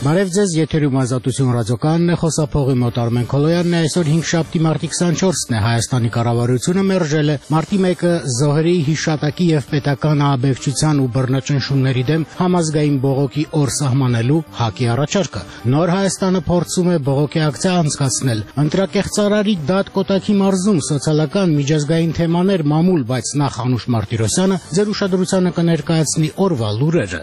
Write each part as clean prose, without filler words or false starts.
Բարև ձեզ, եթերում Ազատություն ռադիոկայանն է, խոսափողի մոտ Արմեն Քոլոյանն է, այսօր 5-շաբթի մարտի 24-ն է, Հայաստանի կառավարությունը մերժել է մարտի 1-ը զոհերի հիշատակի և պետական ահաբեկչության ու բռնաճնշումների դեմ համազգային բողոքի օր սահմանելու ՀԱԿ-ի առաջարկը։ Նոր Հայաստանը փորձում է բողոքի ակցիա անցկացնել։ Ընտրակեղծարարի դատ Կոտայքի մարզում սոցիալական միջազգային թեմաներ մամուլ, բայց նախ Անուշ Մարտիրոսյանը ձեր ուշադրությանը կներկայացնի օրվա լուրերը։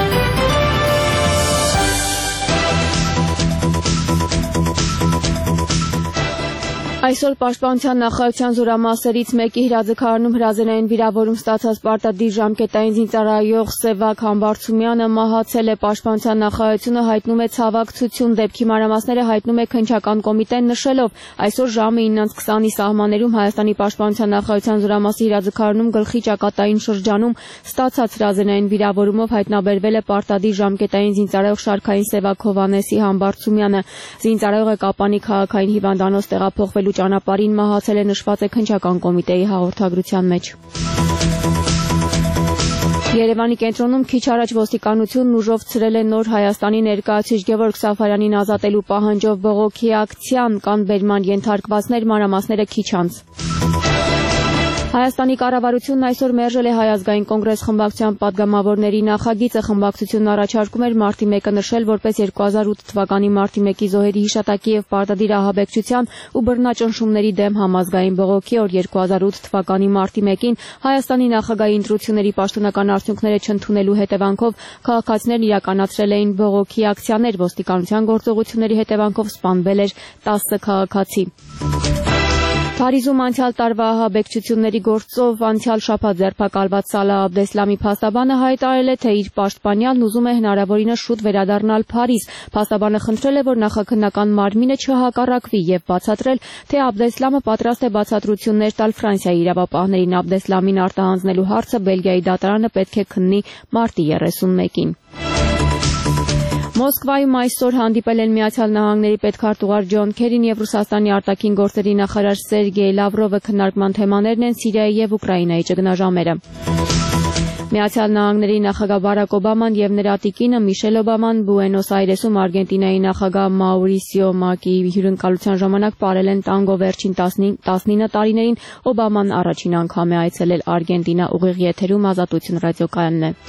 Այսօր Պաշտպանության նախարարության զորամասերից մեկի հրաձգարանում հրազենային վիրավորում ստացած պարտադիր ժամկետային զինծառայող Սևակ Համբարձումյանը մահացել է։ Պաշտպանության նախարարությունը հայտնում է ցավակցություն, դեպքի մանրամասները հայտնում է քննչական կոմիտեն, նշելով այսօր ժամը 9:20-ի սահմաններում Հայաստանի Պաշտպանության նախարարության զորամասի հրաձգարանում գլխի ճակատային շրջանում ստացած հրազենային վիրավորումով հայտնաբերվել է պարտադիր ժամկետային զինծառայող Շարքային Սևակ Հովհաննեսի Համբարձումյանը։ Զինծառայողը Կապանի քաղաքային հիվանդանոց տեղափոխվելու ճանապարհին մահացել է, նշված է քննչական կոմիտեի հաղորդագրության մեջ։ Երևանի կենտրոնում քիչ առաջ ոստիկանությունն ուժով ցրել է Նոր Հայաստանի ներկայացուցիչ Գևորգ Սաֆարյանին ազատելու պահանջով բողոքի ակցիան, կան բերման ենթարկվածներ, մանրամասները քիչ անց։ Հայաստանի կառավարությունն այսօր մերժել է Հայ ազգային կոնգրես խմբակցության падգամավորների նախագիծը։ Խմբակցությունն առաջարկում էր մարտի 1-ը նշել որպես 2008 թվականի մարտի 1-ի զոհերի հիշատակի և պարտադիր ահաբեկչության ու բռնաճնշումների դեմ համազգային բողոքի օր 2008 թվականի մարտի 1-ին Հայաստանի նախագահի ընտրությունների պաշտոնական արդյունքները չընդունելու հետևանքով քաղաքացիներն իրականացրել էին բողոքի ակցիաներ, ոստիկանության գործողությունների հետևանքով սպանվել էր 10 քաղաքացի։ Փարիզում անցյալ տարվա ահաբեկչությունների գործով անցյալ շաբաթ ձերբակալված Սալահ Աբդեսլամի փաստաբանը հայտարարել է, թե իր պաշտպանյալն ուզում է հնարավորինս շուտ վերադառնալ Փարիզ։ Փաստաբանը խնդրել է, որ նախաքննական մարմինը չհակառակվի և բացատրել, թե Աբդեսլամը պատրաստ է բացատրություններ տալ Ֆրանսիայի իրավապահներին։ Աբդեսլամին արտահանձնելու հարցը Բելգիայի դատարանը պետք է քննի մարտի 31-ին։ Մոսկվայում այսօր հանդիպել են Միացյալ Նահանգների պետքարտուղար Ջոն Քերին և Ռուսաստանի արտաքին գործերի նախարար Սերգեյ Լավրովը։ Քննարկման թեմաներն են Սիրիայի և Ուկրաինայի ճգնաժամերը։ Միացյալ Նահանգների նախագահ Բարակ Օբաման և նրա տիկինը Միշել Օբաման Բուենոս Այրեսում Արգենտինայի նախագահ Մաուրիսիո Մակիի հյուրընկալության ժամանակ պարել են տանգո վերջին 19 տարիներին։ Օբաման առաջին անգամ է այցելել Արգենտինա։ Ուղիղ եթերում Ազատություն ռադիոկայանն է։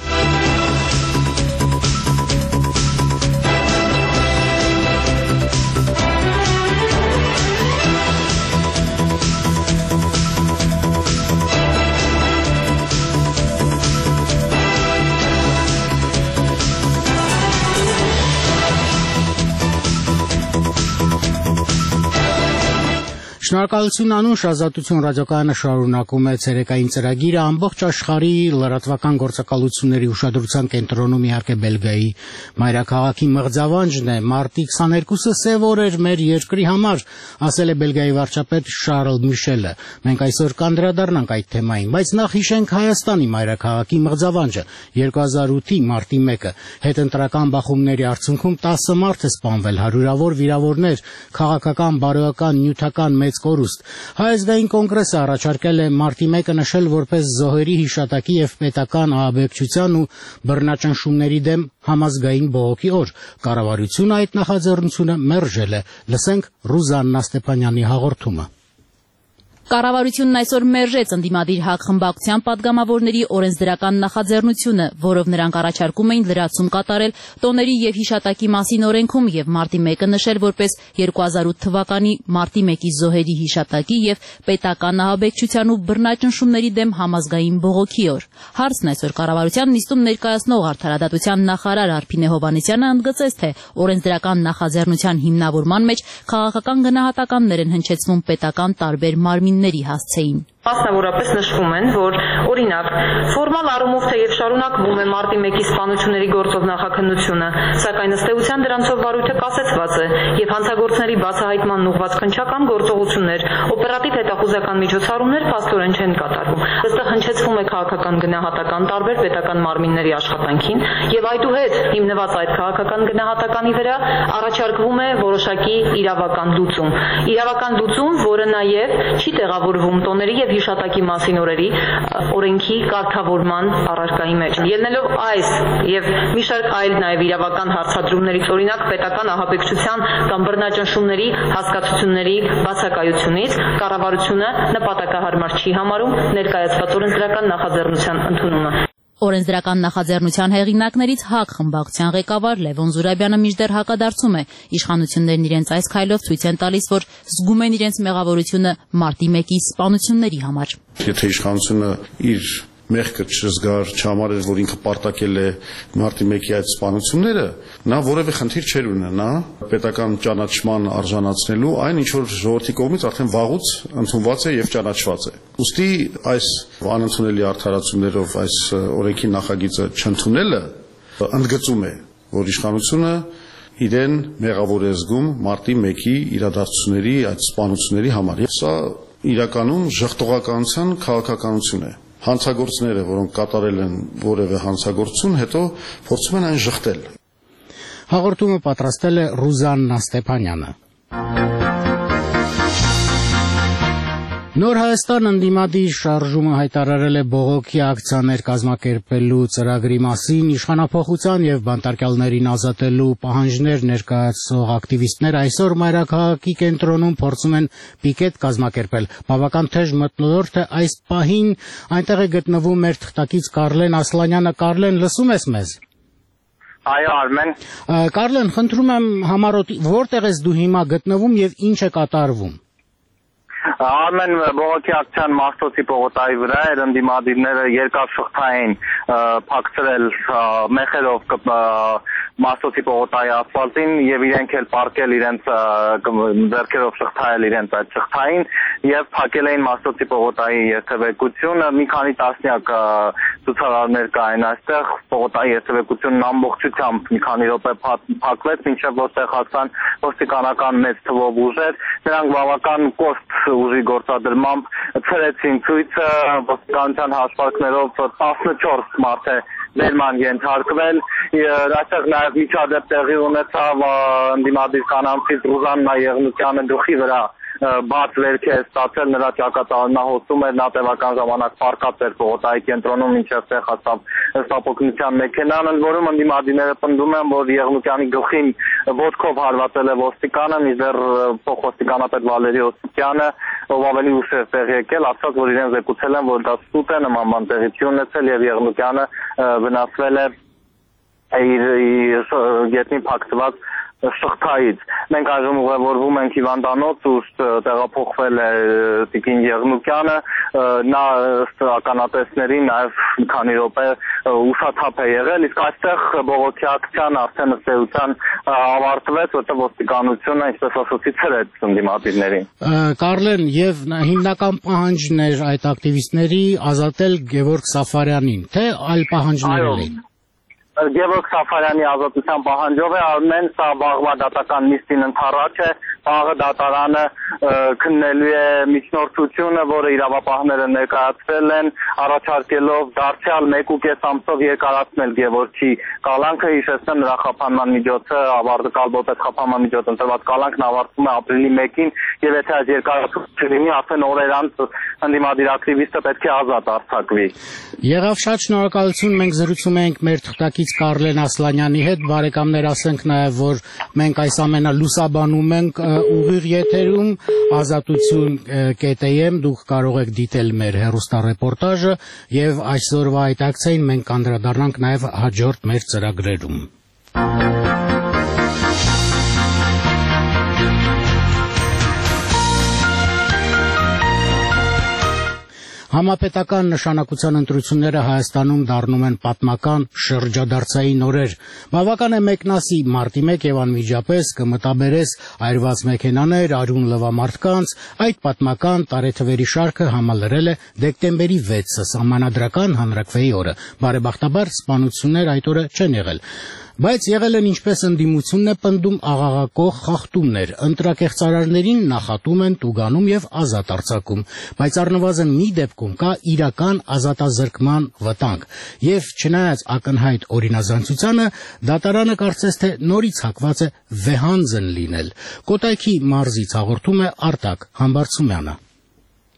Շնորհակալություն Անուշ, Ազատություն ռադիոկայանը շարունակում է ցերեկային ծրագիրը, ամբողջ աշխարհի լրատվական գործակալությունների ուշադրության կենտրոնում իհարկե Բելգիայի մայրաքաղաքի մղձավանջն է։ Մարտի 22-ը սև օր էր մեր երկրի համար, ասել է Բելգիայի վարչապետ Շարլ Միշելը։ Մենք այսօր կանդրադառնանք այդ թեմային, բայց նախ հիշենք Հայաստանի մայրաքաղաքի մղձավանջը։ 2008-ի մարտի 1-ը հետընտրական բախումների արդյունքում 10 մարդ է սպանվել, հարյուրավոր վիրավորներ, քաղաքական, բարոյական, նյութական մեծ կորուստ։ Հայ ազգային կոնգրեսը առաջարկել է մարտի 1-ը նշել որպես զոհերի հիշատակի և պետական ահաբեկչության ու բռնաճնշումների դեմ համազգային բողոքի օր։ Կառավարությունը այդ նախաձեռնությունը մերժել է։ Լսենք Ռուզաննա Ստեփանյանի հաղորդումը։ Կառավարությունն այսօր մերժեց ընդդիմադիր ՀԱԿ խմբակցության падգամավորների օրենսդրական նախաձեռնությունը, որով նրանք առաջարկում էին լրացում կատարել տոների և հիշատակի մասին օրենքում և մարտի 1-ը նշել որպես 2008 թվականի մարտի 1-ի զոհերի հիշատակի և պետական ահաբեկչության ու բռնաճնշումների դեմ համազգային բողոքի օր։ Հարցն այսօր կառավարության նիստում ներկայացնող Արդարադատության նախարար Արփինե Հովհաննիսյանը ընդգծեց, թե օրենսդրական նախաձեռնության հիմնավորման մեջ քաղաքական գնահատականներ են հնչեցվում պետական տարբեր մարմինների հասցեին։ Մասնավորապես նշվում են, որ օրինակ ֆորմալ առումով թեև շարունակվում է մարտի 1-ի սպանությունների գործով նախաքննությունը, սակայն ըստ էության դրանցով վարույթը կասեցված է եւ հանցագործների բացահայտմանն ուղղված քննչական գործողություններ, օպերատիվ հետախուզական միջոցառումներ փաստորեն չեն կատարվում։ Այստեղ հնչեցվում է քաղաքական գնահատական տարբեր պետական մարմինների աշխատանքին եւ այդուհետ հիմնված այդ քաղաքական գնահատականի վրա առաջարկվում է որոշակի իրավական լուծում, որը նաեւ չի տեղավորվում տոների եւ հիշատակի մասին օրերի օրենքի կարգավորման առարկայի մեջ։ Ելնելով այս եւ մի շարք այլ նաեւ իրավական հարցադրումներից, օրինակ պետական ահաբեկչության կամ բռնաճնշումների հասկացությունների բացակայությունից, կառավարությունը նպատակահարմար չի համարում ներկայացված օրենսդրական նախաձեռնության ընդունումը։ Օրենսդրական նախաձեռնության հեղինակներից ՀԱԿ խմբակցության ղեկավար Լևոն Զուրաբյանը մինչդեռ հակադարձում է։ Իշխանություններն իրենց այս քայլով ցույց են տալիս, որ զգում են իրենց մեղավորությունը մարտի 1-ի սպանությունների համար։ Եթե իշխանությունը իր մեղքը չզգար, չհամարեր, որ ինքը պարտակել է մարտի 1-ի այդ սպանությունները, նա որևէ խնդիր չէր ունենա պետական ճանաչման արժանացնելու այն, ինչ որ ժողովրդի կողմից արդեն վաղուց ընդունված է եւ ճանաչված է։ Ուստի այս անընդունելի արդարացումներով այս օրենքի նախագիծը չընդունելը ընդգծում է, որ իշխանությունը իրեն մեղավոր է զգում մարտի 1-ի իրադարձությունների այդ սպանությունների համար։ Սա իրականում ժխտողականության քաղաքականություն է։ Հանցագործները, որոնք կատարել են որևէ հանցագործություն, հետո փորձում են այն ժխտել։ Հաղորդումը պատրաստել է Ռուզաննա Ստեփանյանը։ Նոր Հայաստան ընդդիմադիր շարժումը հայտարարել է բողոքի ակցիաներ կազմակերպելու ծրագրի մասին, իշխանափոխության եւ բանտարկյալներին ազատելու պահանջներ ներկայացող ակտիվիստներ այսօր մայրաքաղաքի կենտրոնում փորձում են պիկետ կազմակերպել։ Բավական թեժ մթնոլորտ է այս պահին, այնտեղ է գտնվում մեր թղթակից Կարլեն Ասլանյանը։ Կարլեն, լսում ես մեզ։ Այո, Արմեն։ Կարլեն, խնդրում եմ համառոտ, որտեղ ես դու հիմա գտնվում եւ ինչ է կատարվում։ Արմեն, բողոքի ակցիան Մաշտոցի պողոտայի վրա էր, ընդդիմադիրները երկար շղթային փակցրել մեխերով Մաշտոցի պողոտայի ասֆալտին եւ իրենք էլ պարկել իրենց ձեռքերով շղթայել իրենց այդ շղթային եւ փակել էին Մաշտոցի պողոտայի երթևեկությունը։ Մի քանի տասնյակ ցուցարարներ կային այստեղ, պողոտայի երթևեկությունն ամբողջությամբ մի քանի րոպե փակվեց, մինչեւ որտեղ հասան ոստիկանական մեծ թվով ուժեր, նրանք բավական կոշտ ուժի գործադրմամբ ցրեցին ցույցը, ոստիկանության հաշվարկներով 14 մարդ է ներման ենթարկվել, այստեղ նաև միջադեպ տեղի ունեցավ ընդդիմադիր կանանցից Ռուզաննա Եղնիկյանը գլխի վրա բաց վերք է ստացել, նրա ճակատանահոսում էր, նա տևական ժամանակ պարկած էր պողոտայի կենտրոնում, մինչև տեղ հասավ ստապօգնության մեքենան, ընդ որում ընդդիմադիրները պնդում են, որ Եղնիկյանի գլխին ոտքով հարվածել է ոստիկանը, մինչդեռ փոխոստիկանապետ Վալերի Օսիպյանը, ով ավելի ուշ է տեղ եկել, ասաց, որ իրեն զեկուցել են, որ դա սուտ է, նման բան տեղի չի ունեցել եւ Եղնիկյանը վնասվել է իր գետնին փակցված շղթայից։ Մենք այժմ ուղևորվում ենք հիվանդանոց, ուր տեղափոխվել է տիկին Եղնիկյանը, նա ըստ ականատեսների նաև մի քանի րոպե ուշաթափ է եղել, իսկ այստեղ բողոքի ակցիան արդեն ըստ էության ավարտվեց, որտեղ ոստիկանությունը, ինչպես ասացի, ցրեց ընդդիմադիրներին։ Կարլեն, եւ հիմնական պահանջն էր այդ ակտիվիստների ազատել Գևորգ Սաֆարյանին, թե այլ պահանջներ էին։ Գևորգ Սաֆարյանի ազատության պահանջով է, Արմեն, սա վաղվա դատական նիստին ընդառաջ է, վաղը դատարանը քննելու է միջնորդությունը, որը իրավապահները ներկայացրել են, առաջարկելով դարձյալ 1.5 ամսով երկարացնել Գևորգի կալանքը, հիշեցնեմ, նրա խափանման միջոցը, կալբոպետ խափանման միջոց ընտրված կալանքն ավարտվում է ապրիլի 1-ին, եւ եթե այդ երկարացումը չլինի, արդեն օրեր անց ընդդիմադիր ակտիվիստը պետք է ազատ արձակվի։ Եղավ, շատ շնորհակալություն, մենք զրուցում ենք մեր թղթակից Կարլեն Ասլանյանի հետ, բարեկամներ, ասենք նաև, որ մենք այս ամենը լուսաբանում ենք ուղիղ եթերում, azatutsun.am, դուք կարող եք դիտել մեր հեռուստառեպորտաժը եւ այսօրվա այդ ակցիային մենք կանդրադառնանք նաև հաջորդ մեր ծրագրերում։ Համապետական նշանակության ընտրությունները Հայաստանում դառնում են պատմական շրջադարձային օրեր։ Բավական է մեկնասի մարտի 1 եւ անմիջապես կմտաբերես այրված մեքենաներ, արյուն լվամարտկանց, այդ պատմական տարեթվերի շարքը համալրել է դեկտեմբերի 6-ը, սահմանադրական հանրաքվեի օրը։ Բարեբախտաբար սպանություններ այդ օրը չեն եղել։ Բայց եղել են ինչպես ընդդիմությունն է պնդում աղաղակող խախտումներ, ընտրակեղծարարներին նախատում են տուգանում եւ ազատ արձակում, բայց առնվազն մի դեպքում կա իրական ազատազրկման վտանգ, եւ չնայած ակնհայտ օրինազանցությանը, դատարանը կարծես թե նորից հակված է վեհանձն լինել։ Կոտայքի մարզից հաղորդում է Արտակ Համբարձումյանը։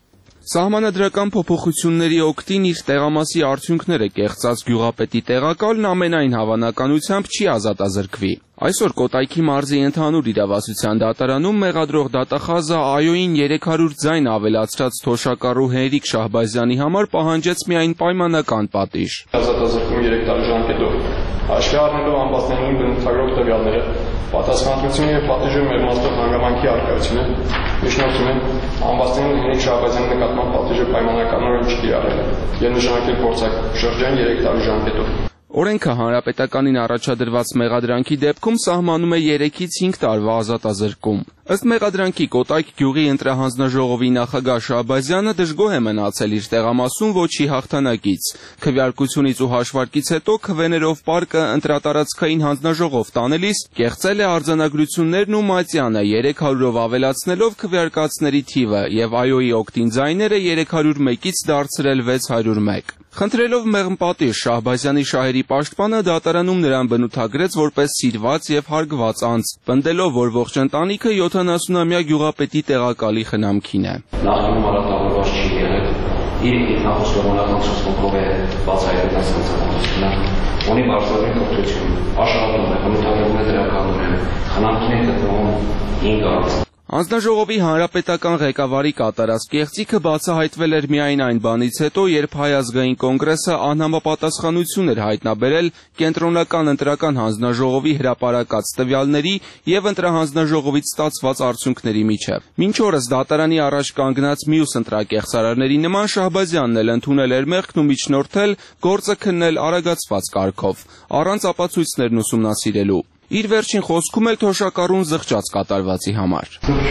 Սահմանադրական փոփոխությունների օգտին իր տեղամասի արդյունքները կեղծած գյուղապետի տեղակալն ամենայն հավանականությամբ չի ազատազրկվի։ Այսօր Կոտայքի մարզի ընդհանուր իրավասության դատարանում մեղադրող դատախազը ԱՅՈ-ին 300 ձայն ավելացրած թոշակառու Հենրիկ Շահբազյանի համար պահանջեց միայն պայմանական պատիժ։ Ազատազրկում 3 տարի ժամկետով Աշխարհ առնելով ամբաստանային բնութագրող տվյալները, պատասխանատվությունը եւ պատիժը մեղմացնող հանգամանքի առկայությունը նշանակում են ամբաստանային Հենրիկ Շահբազյանի նկատմամբ պատիժը պայմանականորեն չկիրառել եւ նշանակել փորձաշրջան 3 տարի ժամկետով։ Օրենքը հանրապետականին առաջադրված մեղադրանքի դեպքում սահմանում է 3-ից 5 տարվա ազատազրկում։ Ըստ մեղադրանքի Կոտայք գյուղի ընտրահանձնաժողովի նախագահ Շահբազյանը դժգոհ է մնացել իր տեղամասում ոչի հաղթանակից։ Քվեարկությունից ու հաշվարկից հետո քվեներով պարկը ընտրատարածքային հանձնաժողով տանելիս կեղծել է արձանագրություններն ու մատյանը 300-ով ավելացնելով քվեարկածների թիվը եւ ԱՅՈ-ի օգտին ձայները 301-ից դարձրել 601։ Խնդրելով մեղմպատիժ Շահբազյանի շահերի պաշտպանը դատարանում նրան բնութագրեց որպես սիրված եւ հարգված անձ, պնդելով, որ ողջ ընտանիքը 70-ամյա գյուղապետի տեղակալի խնամքին է։ Նախնում արատավորված չի եղել, իր ինքնախոստովանական ցուցմունքով է բացահայտել այս հանցագործությունը, ունի բարձրագույն կրթություն, աշխատում է, բնութագրվում է դրականորեն, խնամքին է գտնվում 5 ամիս։ Հանձնաժողովի հանրապետական ղեկավարի կատարած կեղծիքը բացահայտվել էր միայն այն բանից հետո, երբ Հայ ազգային կոնգրեսը անհամապատասխանություն էր հայտնաբերել կենտրոնական ընտրական հանձնաժողովի հրապարակած տվյալների եւ ընտրահանձնաժողովից ստացված արդյունքների միջև։ Մինչ օրս դատարանի առաջ կանգնած մյուս ընտրակեղծարարների նման Շահբազյանն էլ ընդունել էր մեղքն ու միջնորդել գործը քննել արագացված կարգով, առանց ապացույցներն ուսումնասիրելու։ Իր վերջին խոսքում էլ թոշակառուն զղջաց կատարվածի համար։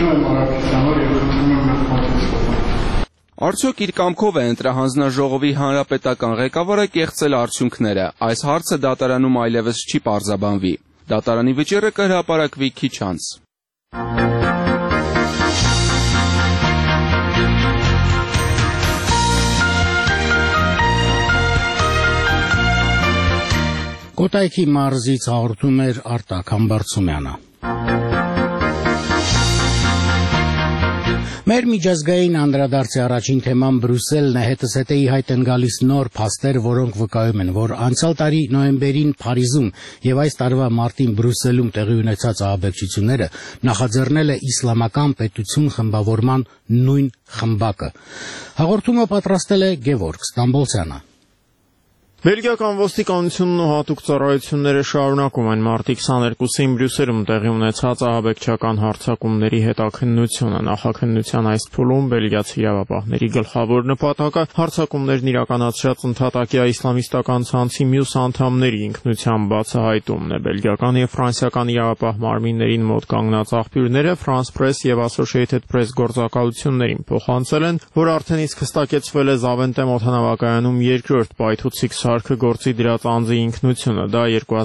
Արդյոք իր կամքով է ընտրահանձնաժողովի հանրապետական ղեկավարը կեղծել արդյունքները։ Այս հարցը դատարանում այլևս չի պարզաբանվի։ Դատարանի վճիռը կհրապարակվի քիչ անց։ Կոտայքի մարզից հաղորդում էր Արտակ Համբարձումյանը։ Մեր միջազգային անդրադարձի առաջին թեման Բրյուսելն է, հետս հետեի հայտ են գալիս նոր փաստեր, որոնք վկայում են, որ անցյալ տարի նոյեմբերին Փարիզում եւ այս տարվա մարտին Բրյուսելում տեղի ունեցած ահաբեկչությունները նախաձեռնել է Իսլամական պետություն խմբավորման նույն խմբակը։ Հաղորդումը պատրաստել է Գևորգ Ստամբոլցյանը։ Բելգիական ոստիկանությունն ու հատուկ ծառայությունները շարունակում են մարտի 22-ին Բրյուսելում տեղի ունեցած ահաբեկչական հարձակումների հետաքննությունը։ Նախաքննության այս փուլում բելգիացի իրավապահների գլխավոր նպատակը հարձակումներն իրականացրած ընդհատակյա իսլամիստական ցանցի մյուս անդամների ինքնության բացահայտումն է։ Բելգիական եւ ֆրանսիական իրավապահ մարմիններին մոտ կանգնած աղբյուրները France Press եւ Associated Press գործակալություններին փոխանցել են, որ արդեն իսկ հստակեցվել է Զավենտեմ օդանավակայանում երկրորդ պայթուցիկ Սարքը գործի դրած անձի ինքնությունը։ Դա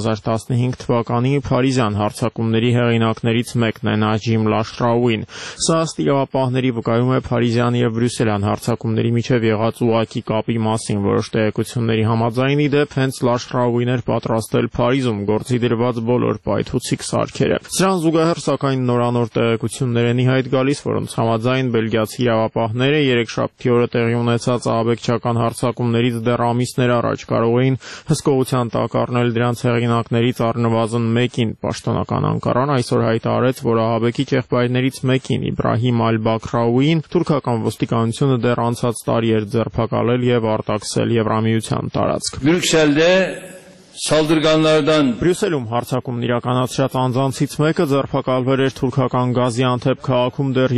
2015 թվականի Փարիզյան հարձակումների հեղինակներից մեկն է Նաջիմ Լաշրաուին։ Սա ըստ իրավապահների վկայում է Փարիզյան եւ Բրյուսելյան հարձակումների միջև եղած ուղղակի կապի մասին։ Որոշ տեղեկությունների համաձայն ի դեպ հենց Լաշրաուին էր պատրաստել Փարիզում գործի դրված բոլոր պայթուցիկ սարքերը։ Սրան զուգահեռ սակայն նորանոր տեղեկություններ են ի հայտ գալիս, որոնց համաձայն բելգիացի իրավապահները երեքշաբթի օրը տեղի ունեցած ահաբեկչական հարձակումներից դեռ ամիսներ առաջ կարող էին հսկողության տակ առնել դրանց հեղինակներից առնվազն մեկին։ Պաշտոնական Անկարան այսօր հայտարարեց, որ ահաբեկիչ եղբայրներից մեկին Իբրահիմ Ալ-Բաքրաուին թուրքական ոստիկանությունը դեռ անցած տարի էր ձերբակալել եւ արտաքսել Եվրամիության տարածք։ Բրյուսելdə Saldırganlardan Բրյուսելում հարձակումն իրականացրած անձանցից մեկը ձերբակալվել էր թուրքական Գազիանթեփ քաղաքում դեռ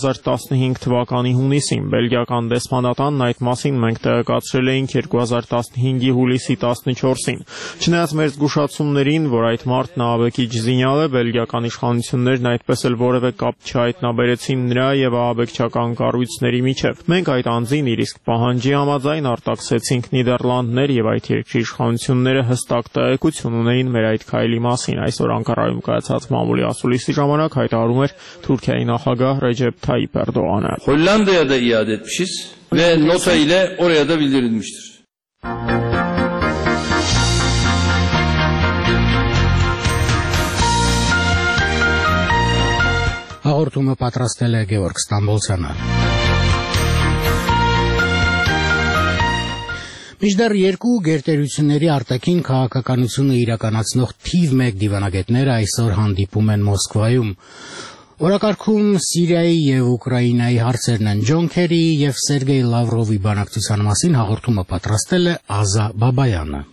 2015 թվականի հունիսին։ Բելգիական դեսպանատանն այդ մասին մենք տեղեկացրել էինք 2015-ի հուլիսի 14-ին։ Չնայած մեր զգուշացումներին, որ այդ մարտն ահաբեկիչ զինյալ է, բելգիական իշխանություններն այդպես էլ որևէ կապ չհայտնաբերեցին նրա եւ ահաբեկչական կառույցների միջև։ Մենք այդ անձին իր իսկ պահանջի համաձայն արտաքսեցինք Նիդերլանդներ եւ այդ երկրի իշխանությունները հստակ տեղեկություն ունեին մեր այդ քայլի մասին։ Այսօր Անկարայում կայացած մամուլի ասուլիսի ժամանակ հայտարարում էր Թուրքիայի նախագահ Ռեջեփ Թայիփ Էրդողանը։ Hollanda'ya da iade etmişiz ve nota ile oraya da bildirilmiştir. Հաղորդումը պատրաստել է Գևորգ Ստամբոլցյանը։ Մինչդեռ երկու գերտերությունների արտաքին քաղաքականությունը իրականացնող թիվ 1 դիվանագետները այսօր հանդիպում են Մոսկվայում։ Օրակարգում Սիրիայի եւ Ուկրաինայի հարցերն են։ Ջոն Քերիի եւ Սերգեյ Լավրովի բանակցության մասին հաղորդումը պատրաստել է Ազա Բաբայանը։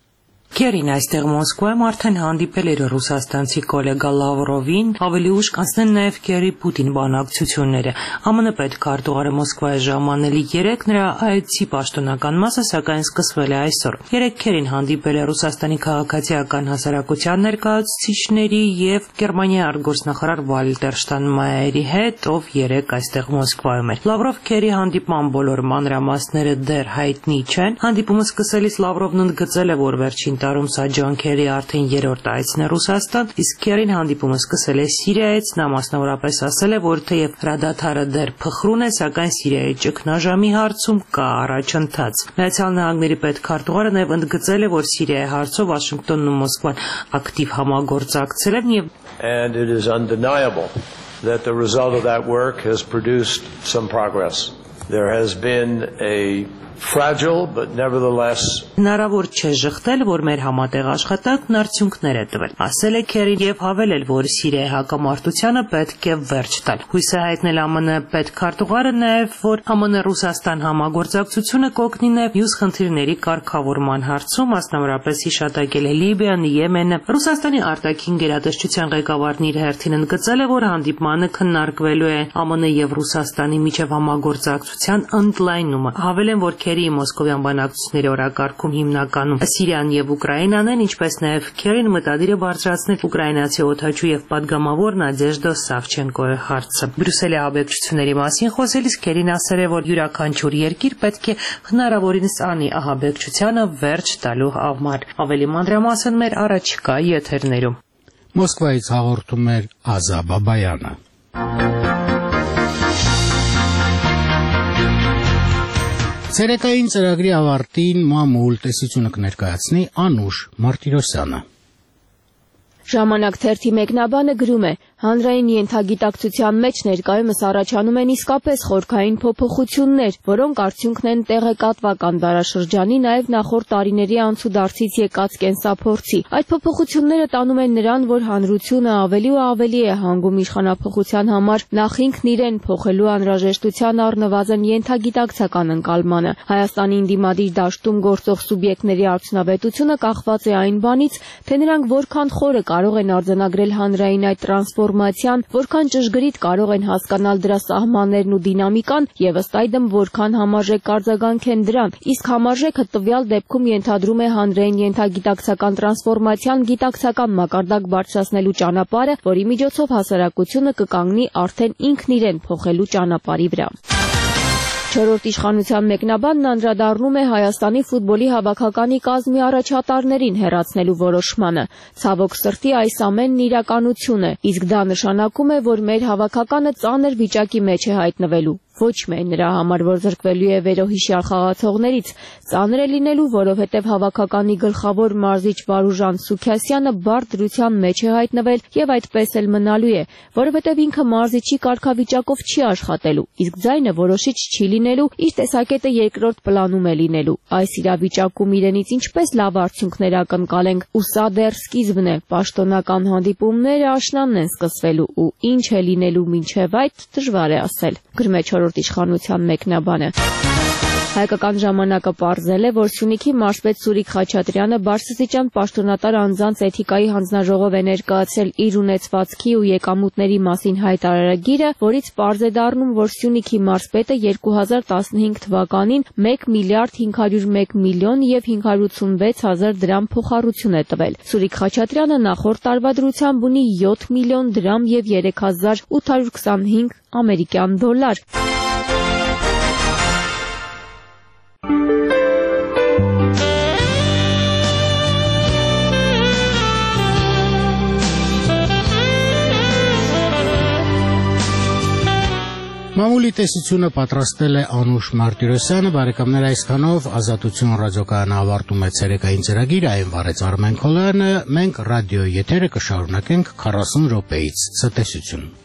Քերին այստեղ Մոսկվայում արդեն հանդիպել էր ռուսաստանցի գոլեգա Լավրովին, ավելի ուշ կանցնել նաև Քերի-Պուտին բանակցությունները։ ԱՄՆ պետքարտուղարը Մոսկվայի ժամանել 3 նրա այցի պաշտոնական մասը սակայն սկսվել է այսօր։ 3 Քերին հանդիպել է Ռուսաստանի քաղաքացիական հասարակության ներկայացուցիչների եւ Գերմանիայի արտգործնախարար Վալտեր Շտայնմայերի հետ, ով 3 այստեղ Մոսկվայում էր։ Լավրով-Քերի հանդիպման բոլոր մանրամասները դեռ հայտնի չեն։ Հանդիպումը սկսելիս Լավրովն ընդգծել է, որ վերջին տարում սա Ջոն Քերի արդեն 3-րդ այցն է Ռուսաստան, իսկ Քերին հանդիպումը սկսել է Սիրիայից, նա մասնավորապես ասել է, որ թեև հրադադարը դեռ փխրուն է, սակայն Սիրիայի ճգնաժամի հարցում կա առաջընթաց։ Միացյալ Նահանգների պետքարտուղարը նաև ընդգծել է, որ Սիրիայի հարցով Վաշինգտոնն ու Մոսկվան ակտիվ համագործակցել են եւ And it is undeniable that the result of that work has produced some progress. There has been a fragile but nevertheless հնարավոր չէ ժխտել, որ մեր համատեղ աշխատանքն արդյունքներ է տվել։ Ասել է Քերին եւ հավելել, որ Սիրիայի հակամարտությանը պետք է վերջ տալ։ Հույս է հայտնել ԱՄՆ պետքարտուղարը նաեւ, որ ԱՄՆ-Ռուսաստան համագործակցությունը կօգնի նաեւ մյուս խնդիրների կարգավորման հարցում, մասնավորապես հիշատակել է Լիբիան, Եմենը։ Ռուսաստանի արտաքին գերատեսչության ղեկավարն իր հերթին ընդգծել է, որ հանդիպմանը քննարկվելու է ԱՄՆ եւ Ռուսաստանի միջև համագործակցության ընդլայնումը։ Հավելեն, որ Քերիի մոսկովյան բանակցությունների օրակարգում հիմնականում Սիրիան եւ Ուկրաինան են, ինչպես նաեւ Քերին մտադիր է բարձրացնել ուկրաինացի օդաչու եւ պատգամավոր Նադեժդա Սավչենկոյի հարցը։ Բրյուսելի ահաբեկչությունների մասին խոսելիս Քերին ասել է, որ յուրաքանչյուր երկիր պետք է հնարավորինս անի ահաբեկչությանը վերջ տալու համար։ Ավելի մանրամասն մեր առաջիկա եթերներում։ Մոսկվայից հաղորդում էր Ազա Բաբայանը։ Ցերեկային ծրագրի ավարտին մամուլ տեսությունը կներկայացնի Անուշ Մարտիրոսյանը։ Ժամանակ թերթի մեկնաբանը գրում է. հանրային ենթագիտակցության մեջ ներկայումս առաջանում են իսկապես խորքային փոփոխություններ, որոնք արդյունքն են տեղեկատվական դարաշրջանի, նաև նախորդ տարիների անցուդարձից եկած կենսափորձի։ Այդ փոփոխությունները տանում են նրան, որ հանրությունը ավելի ու ավելի է հանգում իշխանափոխության համար նախ ինքն իրեն փոխելու անհրաժեշտության առնվազն ենթագիտակցական ընկալմանը։ Հայաստանի ընդդիմադիր դաշտում գործող սուբյեկտների արդյունավետությունը կախված է այն բանից, թե նրանք որքան խորը կարող են արձանագրել հանրային այդ տրանսֆորմացիան, որքան ճշգրիտ կարող են հասկանալ դրա սահմաններն ու դինամիկան եւ ըստ այդմ որքան համարժեք արձագանքեն դրան, իսկ համարժեքը տվյալ դեպքում ենթադրում է հանրային ենթագիտակցական տրանսֆորմացիան գիտակցական մակարդակ բարձրացնելու ճանապարհը, որի միջոցով հասարակությունը կկանգնի արդեն ինքն իրեն փոխելու ճանապարհի վրա։ Չորրորդ իշխանության մեկնաբանն անդրադառնում է Հայաստանի ֆուտբոլի հավաքականի կազմի առաջատարներին հեռացնելու որոշմանը։ Ցավոք սրտի այս ամենն իրականություն է, իսկ դա նշանակում է, որ մեր հավաքականը ծանր վիճակի մեջ է հայտնվելու։ Ոչ միայն նրա համար, որ զրկվելու է վերոհիշյալ խաղացողներից, ծանր է լինելու, որովհետև հավաքականի գլխավոր մարզիչ Վարուժան Սուքյասյանը բարդ դրության մեջ է հայտնվել եւ այդպես էլ մնալու է, որովհետև ինքը մարզիչի կարգավիճակով չի աշխատելու, իսկ ձայնը որոշիչ չի լինելու, իր տեսակետը երկրորդ պլանում է լինելու։ Այս իրավիճակում իրենից ինչպես լավ արդյունքներ ակնկալենք, ու սա դեռ սկիզբն է, պաշտոնական հանդիպումները աշնանն են սկսվելու ու ինչ է լինելու մինչև այդ դժվար է ասել։ Գրում է չորրորդ իշխանության մեկնաբանը։ Հայկական ժամանակը պարզել է, որ Սյունիքի մարզպետ Սուրիկ Խաչատրյանը բարձրաստիճան պաշտոնատար անձանց էթիկայի հանձնաժողով է ներկայացրել իր ունեցվածքի ու եկամուտների մասին հայտարարագիրը, որից պարզ է դառնում, որ Սյունիքի մարզպետը 2015 թվականին 1 միլիարդ 501 միլիոն եւ 586 հազար դրամ փոխառություն է տվել։ Սուրիկ Խաչատրյանը նախորդ տարվա դրությամբ ունի 7 միլիոն դրամ եւ 3825 ամերիկյան դոլար։ Մամուլի տեսությունը պատրաստել է Անուշ Մարտիրոսյանը, բարեկամներ այսքանով Ազատություն ռադիոկայանը ավարտում է ցերեկային ծրագիրը, այն վարեց Արմեն Քոլարյանը, մենք ռադիո եթերը կշարունակենք 40 րոպեից ցտեսություն։